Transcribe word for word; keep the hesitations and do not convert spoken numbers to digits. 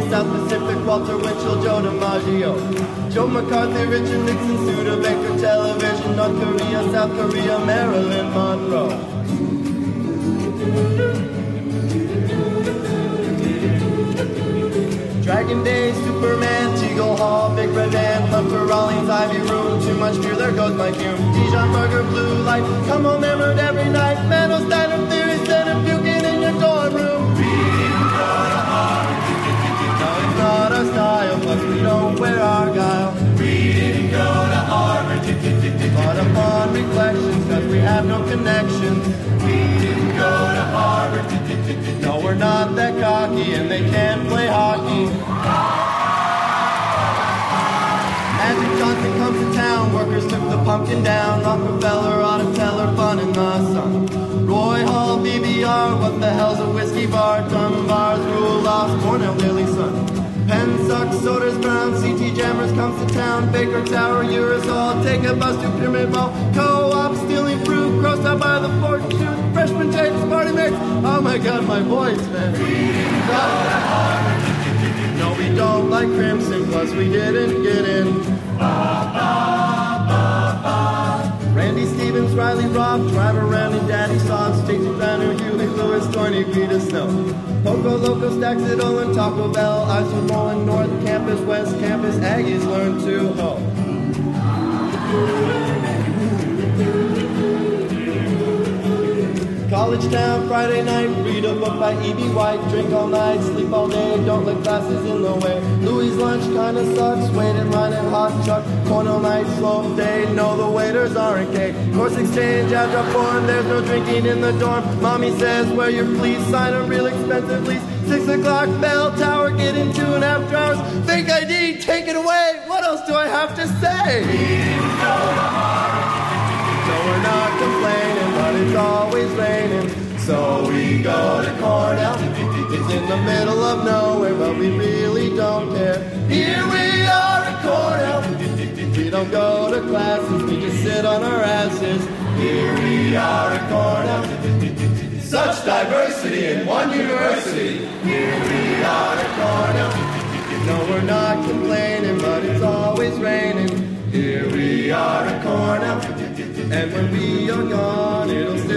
South Pacific, Walter Winchell, Joe DiMaggio, Joe McCarthy, Richard Nixon, Studebaker, Television, North Korea, South Korea, Marilyn Monroe. Dragon Day, Superman, Teagle Hall, Big Red Van, Hunter Rawlings, Ivy Room, too much beer, there goes my fume. Dijon Burger, Blue Light, come home hammered every night. Manual Steiner Theory, Senate puking in your dorm room. We didn't go to Harvard. No, it's not our style, plus we don't wear Argyle. We didn't go to Harvard. But upon reflections, cause we have no connections. We didn't go to Harvard. No, we're not that cocky, and they can't play hockey. Magic Johnson comes to town, workers took the pumpkin down. Rockefeller, Autumn Teller, fun in the sun. Roy Hall, B B R, what the hell's a whiskey bar? Dunbar's rule lost, Cornell Daily Sun. Penn sucks, Soda's brown, C T Jammers comes to town. Baker Tower, Urosol, take a bus to Pyramid Ball. Co-op, stealing fruit, grossed out by the fortune. Freshman takes, party mix. Oh my god, my voice, man. We didn't go to Harvard. No, we don't like Crimson, plus we didn't get in. Ba, ba, ba, ba. Randy Stevens, Riley Robb, driver Randy, Daddy Sauce, Stacey Banner, Huey Lewis, twenty feet of snow. Poco Loco, Stacks at Olin, Taco Bell, Ice was rolling, North Campus, West Campus, Aggies learn to hoe. College Town, Friday night, read a book by E B White, drink all night, sleep all day, don't let classes in the way. Louis' lunch kinda sucks, wait in line at Hot Chuck, Cornell night, slow day, no the waiters aren't gay. Course exchange, after form, there's no drinking in the dorm. Mommy says, wear your fleece, sign a real expensive lease. Six o'clock, bell tower, get in two and a half hours. Fake I D, take it away, what else do I have to say? We didn't go to Harvard. So we're not complaining, but it's always raining. So we go to Cornell. It's in the middle of nowhere, but we really don't care. Here we are at Cornell. We don't go to classes, we just sit on our asses. Here we are at Cornell. Such diversity in one university. Here we are at Cornell. No, we're not complaining, but it's always raining. Here we are at Cornell. And when we are gone, it'll still